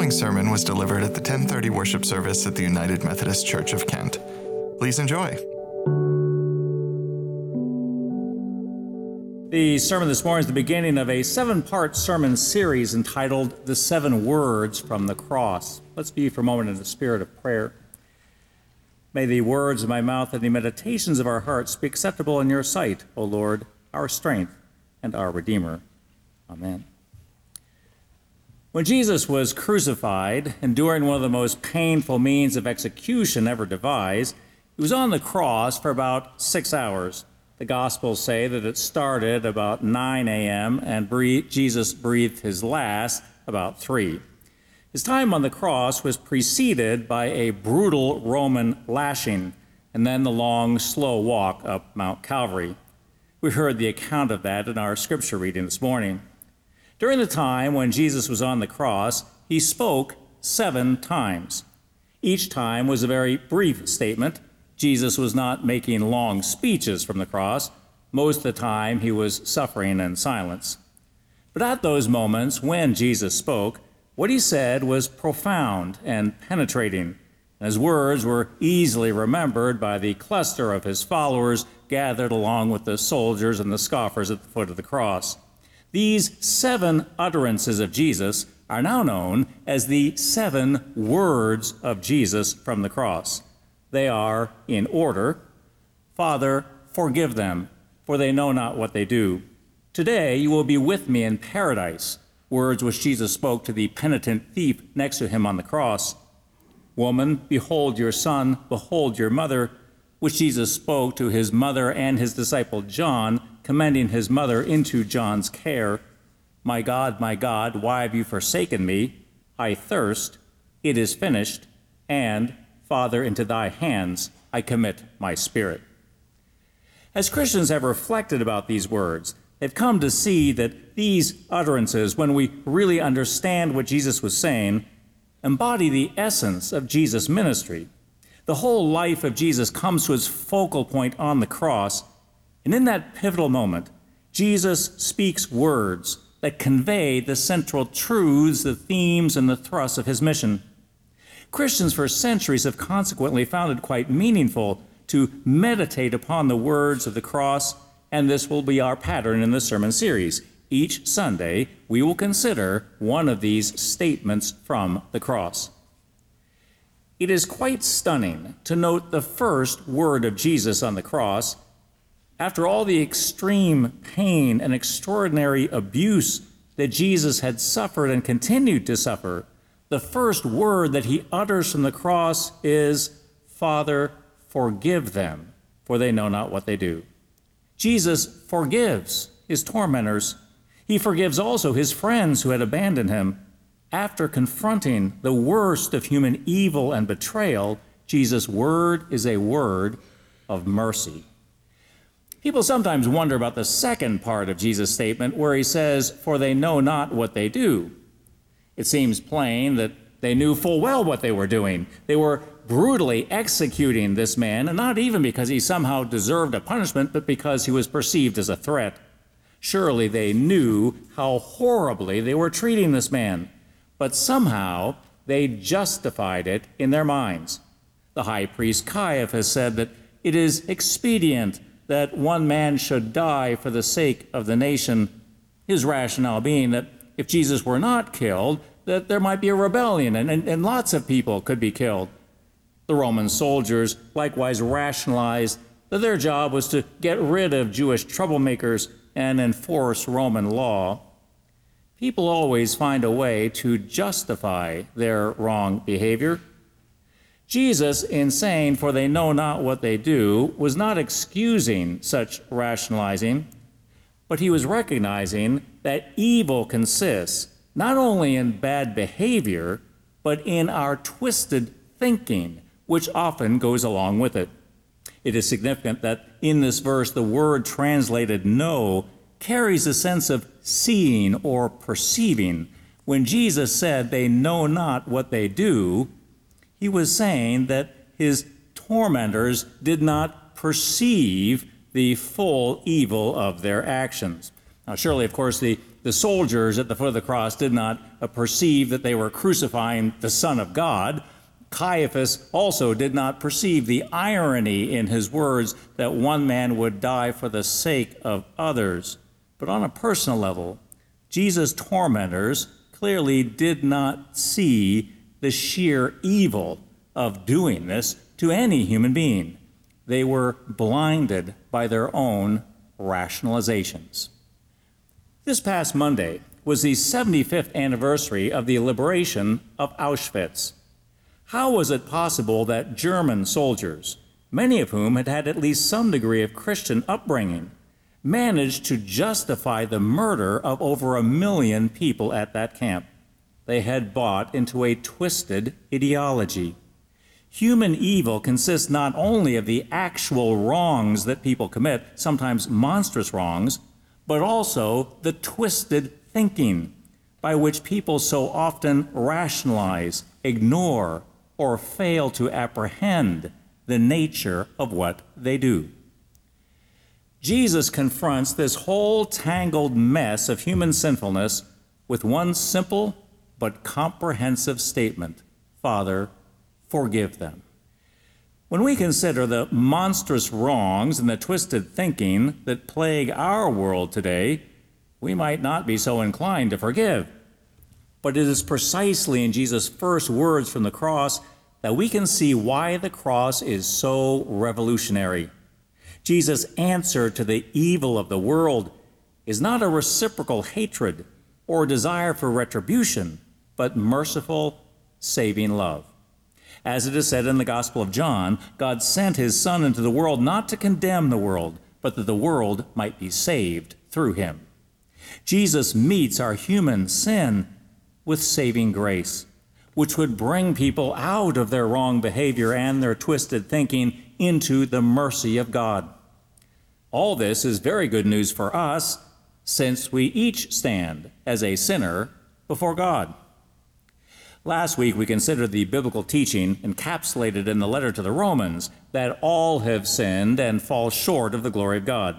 following sermon was delivered at the 10:30 worship service at the United Methodist Church of Kent. Please enjoy. The sermon this morning is the beginning of a 7-part sermon series entitled The 7 Words from the Cross. Let's be for a moment in the spirit of prayer. May the words of my mouth and the meditations of our hearts be acceptable in your sight, O Lord, our strength and our Redeemer. Amen. When Jesus was crucified, enduring one of the most painful means of execution ever devised, he was on the cross for about 6 hours. The Gospels say that it started about 9 a.m. and Jesus breathed his last about 3. His time on the cross was preceded by a brutal Roman lashing and then the long, slow walk up Mount Calvary. We heard the account of that in our scripture reading this morning. During the time when Jesus was on the cross, he spoke 7 times. Each time was a very brief statement. Jesus was not making long speeches from the cross. Most of the time, he was suffering in silence. But at those moments when Jesus spoke, what he said was profound and penetrating. And his words were easily remembered by the cluster of his followers gathered along with the soldiers and the scoffers at the foot of the cross. These 7 utterances of Jesus are now known as the 7 words of Jesus from the cross. They are in order: Father, forgive them, for they know not what they do. Today you will be with me in paradise, words which Jesus spoke to the penitent thief next to him on the cross. Woman, behold your son, behold your mother, which Jesus spoke to his mother and his disciple John, commending his mother into John's care. My God, why have you forsaken me? I thirst. It is finished. And, Father, into thy hands I commit my spirit. As Christians have reflected about these words, they've come to see that these utterances, when we really understand what Jesus was saying, embody the essence of Jesus' ministry. The whole life of Jesus comes to its focal point on the cross, and in that pivotal moment, Jesus speaks words that convey the central truths, the themes, and the thrust of his mission. Christians for centuries have consequently found it quite meaningful to meditate upon the words of the cross, and this will be our pattern in the sermon series. Each Sunday, we will consider one of these statements from the cross. It is quite stunning to note the first word of Jesus on the cross. After all the extreme pain and extraordinary abuse that Jesus had suffered and continued to suffer, the first word that he utters from the cross is, Father, forgive them, for they know not what they do. Jesus forgives his tormentors. He forgives also his friends who had abandoned him. After confronting the worst of human evil and betrayal, Jesus' word is a word of mercy. People sometimes wonder about the second part of Jesus' statement where he says, for they know not what they do. It seems plain that they knew full well what they were doing. They were brutally executing this man, and not even because he somehow deserved a punishment, but because he was perceived as a threat. Surely they knew how horribly they were treating this man, but somehow they justified it in their minds. The high priest Caiaphas said that it is expedient that one man should die for the sake of the nation, his rationale being that if Jesus were not killed, that there might be a rebellion and lots of people could be killed. The Roman soldiers likewise rationalized that their job was to get rid of Jewish troublemakers and enforce Roman law. People always find a way to justify their wrong behavior. Jesus, in saying, for they know not what they do, was not excusing such rationalizing, but he was recognizing that evil consists not only in bad behavior, but in our twisted thinking, which often goes along with it. It is significant that in this verse, the word translated know carries a sense of seeing or perceiving. When Jesus said they know not what they do, he was saying that his tormentors did not perceive the full evil of their actions. Now, surely, of course, the the soldiers at the foot of the cross did not perceive that they were crucifying the Son of God, Caiaphas also did not perceive the irony in his words that one man would die for the sake of others. But on a personal level, Jesus' tormentors clearly did not see the sheer evil of doing this to any human being. They were blinded by their own rationalizations. This past Monday was the 75th anniversary of the liberation of Auschwitz. How was it possible that German soldiers, many of whom had had at least some degree of Christian upbringing, managed to justify the murder of over 1 million people at that camp? They had bought into a twisted ideology. Human evil consists not only of the actual wrongs that people commit, sometimes monstrous wrongs, but also the twisted thinking by which people so often rationalize, ignore, or fail to apprehend the nature of what they do. Jesus confronts this whole tangled mess of human sinfulness with one simple but comprehensive statement: Father, forgive them. When we consider the monstrous wrongs and the twisted thinking that plague our world today, we might not be so inclined to forgive. But it is precisely in Jesus' first words from the cross that we can see why the cross is so revolutionary. Jesus' answer to the evil of the world is not a reciprocal hatred or desire for retribution, but merciful, saving love. As it is said in the Gospel of John, God sent his Son into the world not to condemn the world, but that the world might be saved through him. Jesus meets our human sin with saving grace, which would bring people out of their wrong behavior and their twisted thinking into the mercy of God. All this is very good news for us, since we each stand as a sinner before God. Last week we considered the biblical teaching encapsulated in the letter to the Romans that all have sinned and fall short of the glory of God.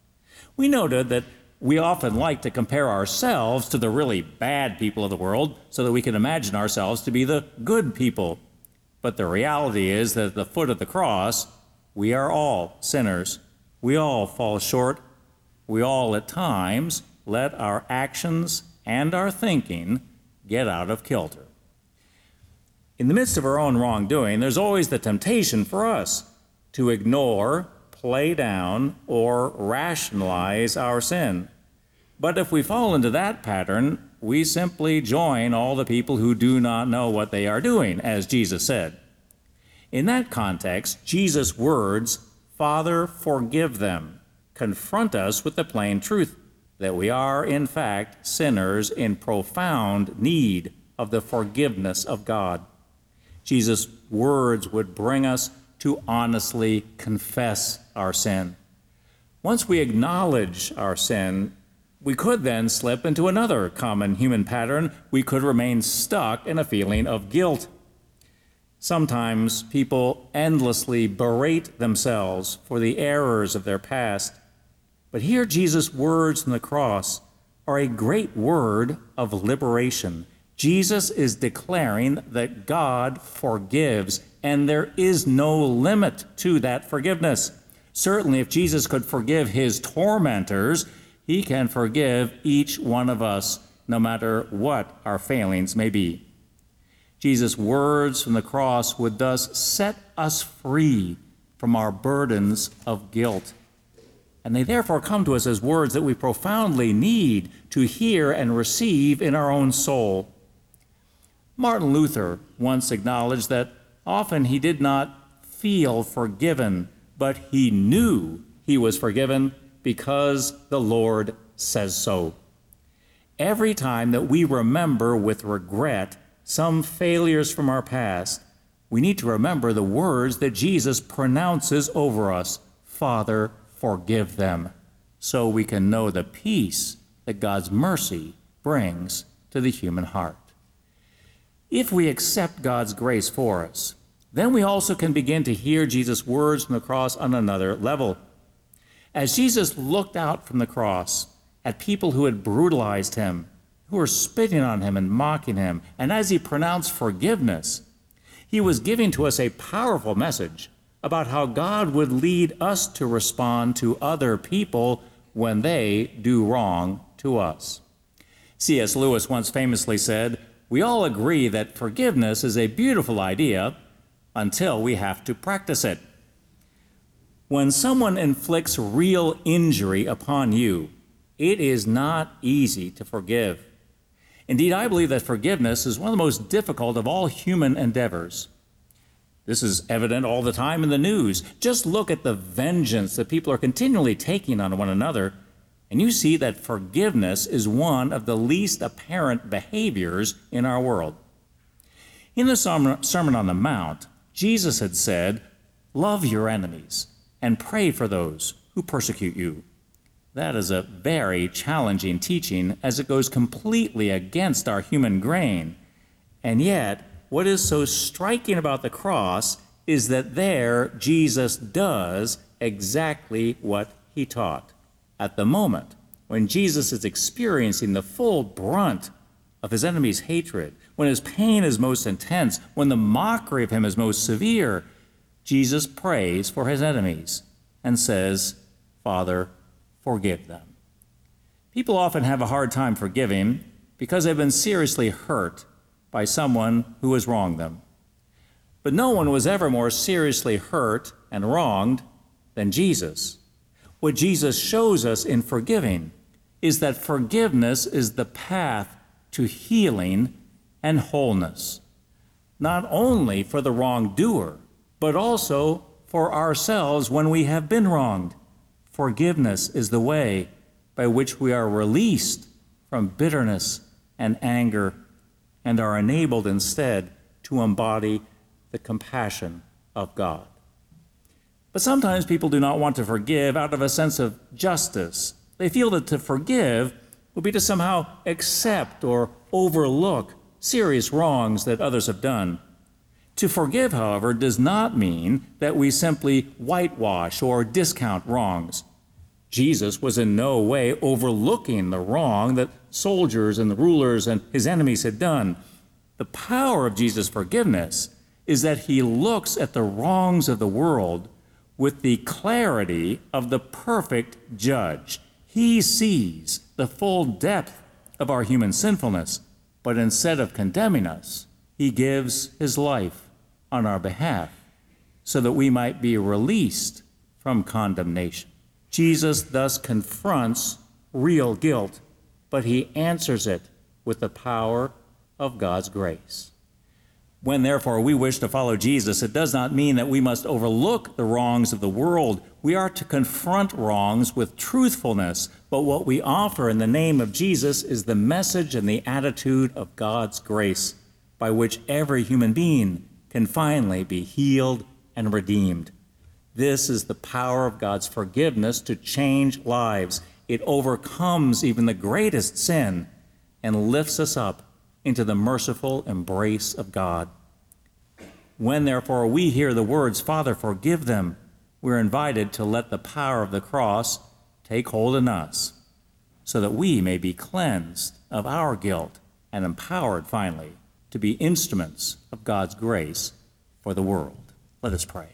We noted that we often like to compare ourselves to the really bad people of the world so that we can imagine ourselves to be the good people. But the reality is that at the foot of the cross, we are all sinners. We all fall short. We all at times let our actions and our thinking get out of kilter. In the midst of our own wrongdoing, there's always the temptation for us to ignore, play down, or rationalize our sin. But if we fall into that pattern, we simply join all the people who do not know what they are doing, as Jesus said. In that context, Jesus' words, Father, forgive them, confront us with the plain truth that we are, in fact, sinners in profound need of the forgiveness of God. Jesus' words would bring us to honestly confess our sin. Once we acknowledge our sin, we could then slip into another common human pattern. We could remain stuck in a feeling of guilt. Sometimes people endlessly berate themselves for the errors of their past. But here Jesus' words from the cross are a great word of liberation. Jesus is declaring that God forgives, and there is no limit to that forgiveness. Certainly, if Jesus could forgive his tormentors, he can forgive each one of us, no matter what our failings may be. Jesus' words from the cross would thus set us free from our burdens of guilt. And they therefore come to us as words that we profoundly need to hear and receive in our own soul. Martin Luther once acknowledged that often he did not feel forgiven, but he knew he was forgiven because the Lord says so. Every time that we remember with regret some failures from our past, we need to remember the words that Jesus pronounces over us, Father, forgive them, so we can know the peace that God's mercy brings to the human heart. If we accept God's grace for us, then we also can begin to hear Jesus' words from the cross on another level. As Jesus looked out from the cross at people who had brutalized him, who were spitting on him and mocking him. And as he pronounced forgiveness, he was giving to us a powerful message about how God would lead us to respond to other people when they do wrong to us. C.S. Lewis once famously said, "We all agree that forgiveness is a beautiful idea until we have to practice it." When someone inflicts real injury upon you, it is not easy to forgive. Indeed, I believe that forgiveness is one of the most difficult of all human endeavors. This is evident all the time in the news. Just look at the vengeance that people are continually taking on one another, and you see that forgiveness is one of the least apparent behaviors in our world. In the Sermon on the Mount, Jesus had said, "Love your enemies and pray for those who persecute you." That is a very challenging teaching, as it goes completely against our human grain. And yet, what is so striking about the cross is that there Jesus does exactly what he taught. At the moment when Jesus is experiencing the full brunt of his enemy's hatred, when his pain is most intense, when the mockery of him is most severe, Jesus prays for his enemies and says, "Father, forgive them." People often have a hard time forgiving because they've been seriously hurt by someone who has wronged them. But no one was ever more seriously hurt and wronged than Jesus. What Jesus shows us in forgiving is that forgiveness is the path to healing and wholeness, not only for the wrongdoer, but also for ourselves when we have been wronged. Forgiveness is the way by which we are released from bitterness and anger and are enabled instead to embody the compassion of God. But sometimes people do not want to forgive out of a sense of justice. They feel that to forgive would be to somehow accept or overlook serious wrongs that others have done. To forgive, however, does not mean that we simply whitewash or discount wrongs. Jesus was in no way overlooking the wrong that soldiers and the rulers and his enemies had done. The power of Jesus' forgiveness is that he looks at the wrongs of the world with the clarity of the perfect judge. He sees the full depth of our human sinfulness, but instead of condemning us, he gives his life on our behalf so that we might be released from condemnation. Jesus thus confronts real guilt, but he answers it with the power of God's grace. When, therefore, we wish to follow Jesus, it does not mean that we must overlook the wrongs of the world. We are to confront wrongs with truthfulness, but what we offer in the name of Jesus is the message and the attitude of God's grace, by which every human being can finally be healed and redeemed. This is the power of God's forgiveness to change lives. It overcomes even the greatest sin and lifts us up into the merciful embrace of God. When, therefore, we hear the words, "Father, forgive them," we're invited to let the power of the cross take hold in us so that we may be cleansed of our guilt and empowered, finally, to be instruments of God's grace for the world. Let us pray.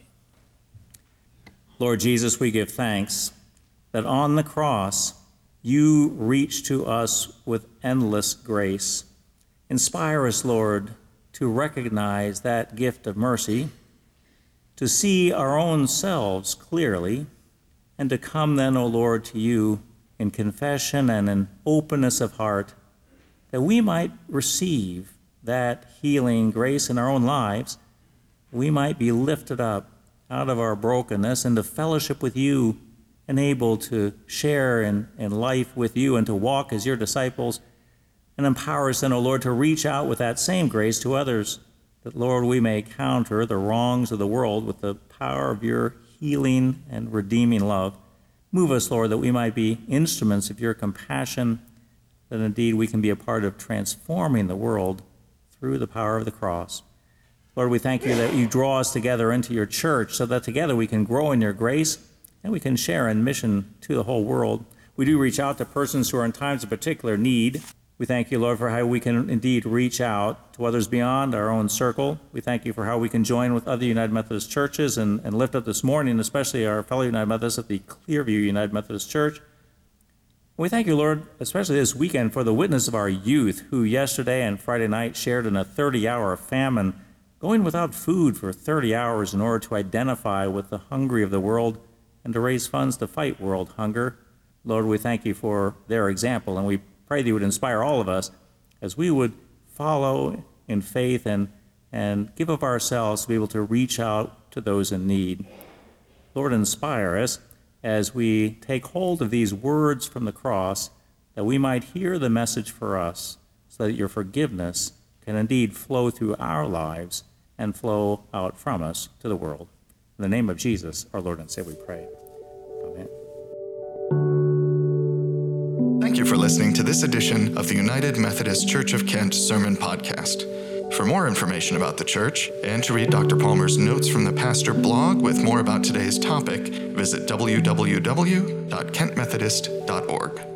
Lord Jesus, we give thanks that on the cross you reach to us with endless grace. Inspire us, Lord, to recognize that gift of mercy, to see our own selves clearly, and to come then, O Lord, to you in confession and in openness of heart, that we might receive that healing grace in our own lives, we might be lifted up out of our brokenness into fellowship with you, and able to share in life with you and to walk as your disciples. And empower us then, O Lord, to reach out with that same grace to others, that, Lord, we may counter the wrongs of the world with the power of your healing and redeeming love. Move us, Lord, that we might be instruments of your compassion, that indeed we can be a part of transforming the world through the power of the cross. Lord, we thank you that you draw us together into your church so that together we can grow in your grace and we can share in mission to the whole world. we do reach out to persons who are in times of particular need. We thank you, Lord, for how we can indeed reach out to others beyond our own circle. We thank you for how we can join with other United Methodist churches and lift up this morning, especially our fellow United Methodists at the Clearview United Methodist Church. We thank you, Lord, especially this weekend, for the witness of our youth who yesterday and Friday night shared in a 30-hour famine, going without food for 30 hours in order to identify with the hungry of the world and to raise funds to fight world hunger. Lord, we thank you for their example, and we pray that you would inspire all of us as we would follow in faith and give of ourselves to be able to reach out to those in need. Lord, inspire us as we take hold of these words from the cross, that we might hear the message for us, so that your forgiveness can indeed flow through our lives and flow out from us to the world. In the name of Jesus, our Lord and Savior, we pray. Amen. Thank you for listening to this edition of the United Methodist Church of Kent Sermon Podcast. For more information about the church and to read Dr. Palmer's notes from the pastor blog with more about today's topic, visit www.kentmethodist.org.